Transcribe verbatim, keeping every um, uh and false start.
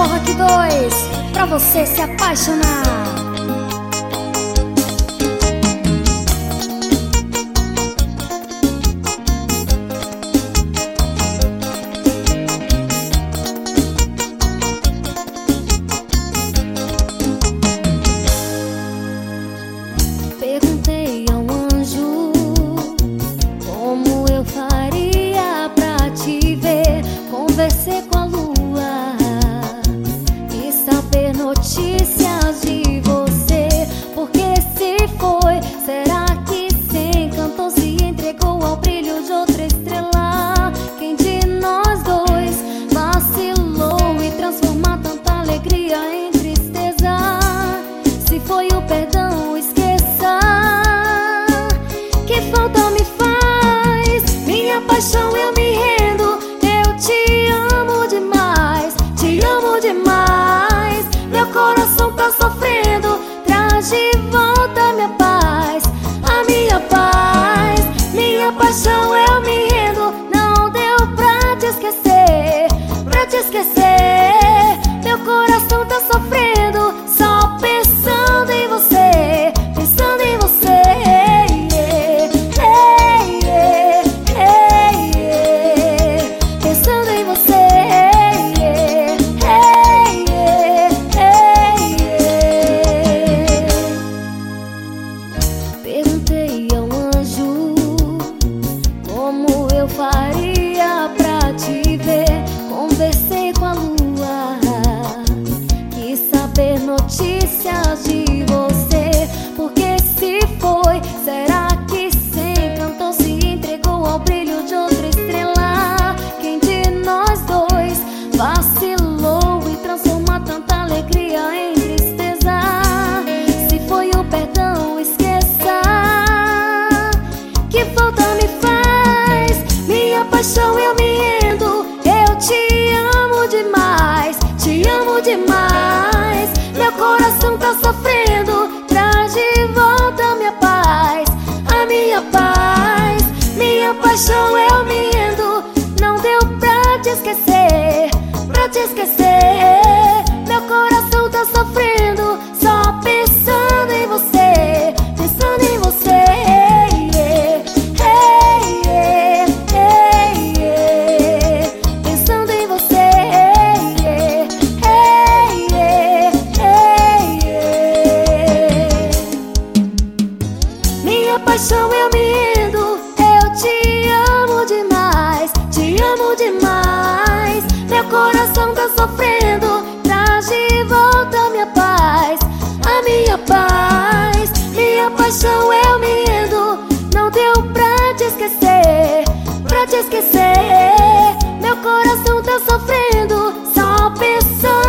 Rock dois, pra você se apaixonar. Perguntei ao anjo como eu faria pra te ver. Conversei com a lua e saber notícias de você. Porque se foi, será que se encantou, se entregou ao brilho de outra estrela? Quem de nós dois vacilou e transformou tanta alegria em tristeza? Se foi o perdão, esqueça. Que falta me faz? Minha paixão, eu me rendo. Eu te amo demais, te amo demais. Meu coração tá sofrendo. Traz de volta minha paz, a minha paz. Minha paixão, eu me rendo. Não deu pra te esquecer, pra te esquecer. Meu coração tá sofrendo, só pensando em você, pensando em você. Pensando em você. Perguntei ao anjo como eu faria pra te ver. Conversei com a lua, quis saber notícias de você. Porque se foi, será que se encantou, se entregou ao brilho de outra estrela? Quem de nós dois vacilou e transformou tanta alegria em tristeza? Se foi o perdão, esqueça. Que falta me faz? Minha paixão, eu me rendo. Eu te amo demais, te amo demais. Meu coração tá sofrendo. Traz de volta minha paz, a minha paz. Minha paixão, eu me rendo. Não deu pra te esquecer, pra te esquecer. Meu coração tá sofrendo, só pensando em você, pensando em você. Pensando em você. Minha paixão, eu me rendo. Eu te amo demais, te amo demais. Meu coração tá sofrendo. Traz de volta minha paz, a minha paz. Minha paixão, eu me rendo. Não deu pra te esquecer, pra te esquecer. Meu coração tá sofrendo, só pensando